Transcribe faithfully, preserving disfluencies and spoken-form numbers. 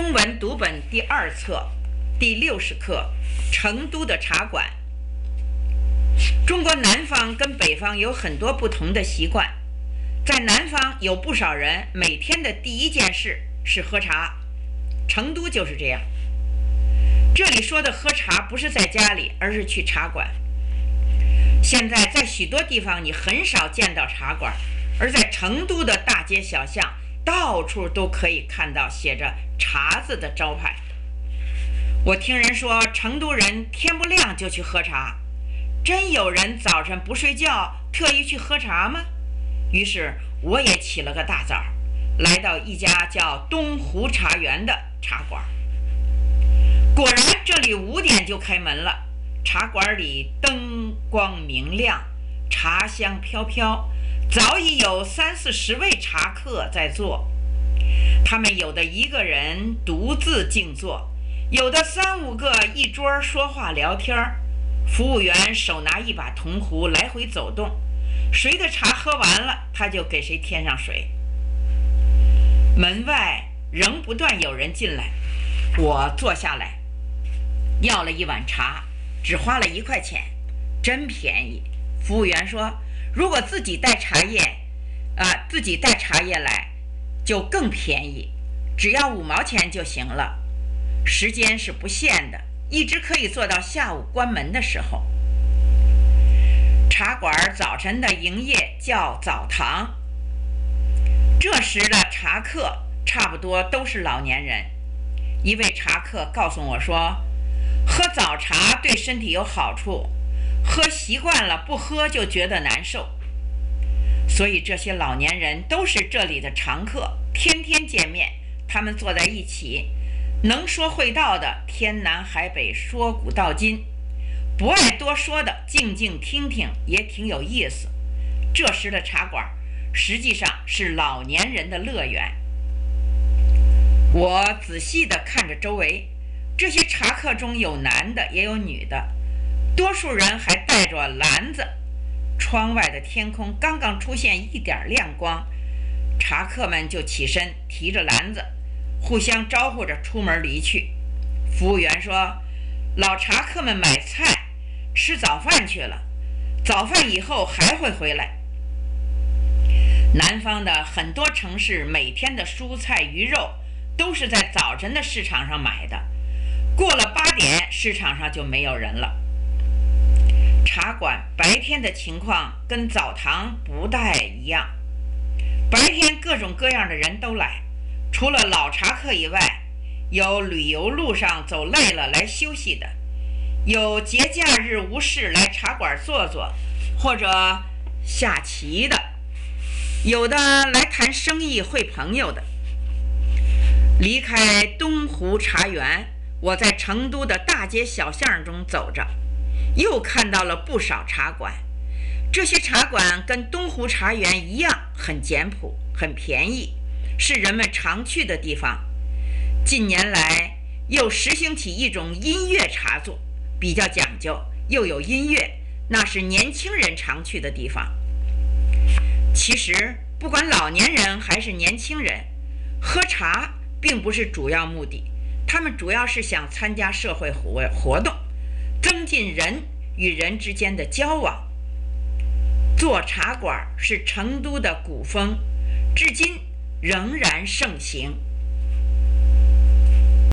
中文读本第二册第六十课，成都的茶馆。中国南方跟北方有很多不同的习惯，在南方有不少人每天的第一件事是喝茶，成都就是这样。这里说的喝茶不是在家里，而是去茶馆。现在在许多地方你很少见到茶馆，而在成都的大街小巷到处都可以看到写着茶字的招牌。我听人说成都人天不亮就去喝茶，真有人早晨不睡觉特意去喝茶吗？于是我也起了个大早，来到一家叫东湖茶园的茶馆。果然这里五点就开门了，茶馆里灯光明亮，茶香飘飘，早已有三四十位茶客在坐。他们有的一个人独自静坐，有的三五个一桌说话聊天。服务员手拿一把铜壶来回走动，谁的茶喝完了他就给谁添上水。门外仍不断有人进来，我坐下来要了一碗茶，只花了一块钱，真便宜。服务员说如果自己带茶叶啊，自己带茶叶来就更便宜，只要五毛钱就行了。时间是不限的，一直可以做到下午关门的时候。茶馆早晨的营业叫早堂，这时的茶客差不多都是老年人。一位茶客告诉我说，喝早茶对身体有好处，喝习惯了不喝就觉得难受。所以这些老年人都是这里的常客，天天见面，他们坐在一起，能说会道的天南海北说古道今，不爱多说的静静听听也挺有意思。这时的茶馆实际上是老年人的乐园。我仔细地看着周围，这些茶客中有男的也有女的，多数人还带着篮子。窗外的天空刚刚出现一点亮光，茶客们就起身提着篮子互相招呼着出门离去。服务员说老茶客们买菜吃早饭去了，早饭以后还会回来。南方的很多城市每天的蔬菜鱼肉都是在早晨的市场上买的，过了八点市场上就没有人了。茶馆白天的情况跟澡堂不太一样，白天各种各样的人都来，除了老茶客以外，有旅游路上走累了来休息的，有节假日无事来茶馆坐坐或者下棋的，有的来谈生意会朋友的。离开东湖茶园，我在成都的大街小巷中走着，又看到了不少茶馆。这些茶馆跟东湖茶园一样，很简朴，很便宜，是人们常去的地方。近年来又实行起一种音乐茶座，比较讲究，又有音乐，那是年轻人常去的地方。其实不管老年人还是年轻人，喝茶并不是主要目的，他们主要是想参加社会活动，增进人与人之间的交往。做茶馆是成都的古风，至今仍然盛行。